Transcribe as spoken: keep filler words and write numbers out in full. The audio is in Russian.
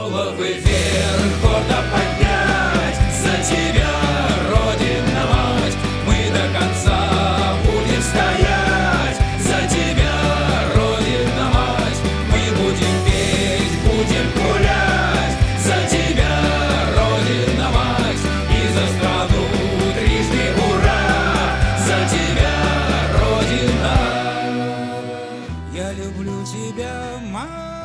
Головы вверх, гордо поднять, за тебя, Родина-мать, мы до конца будем стоять, за тебя, Родина-мать, мы будем петь, будем гулять, за тебя, Родина-мать, и за страну трижды ура, за тебя, Родина. Я люблю тебя, мать.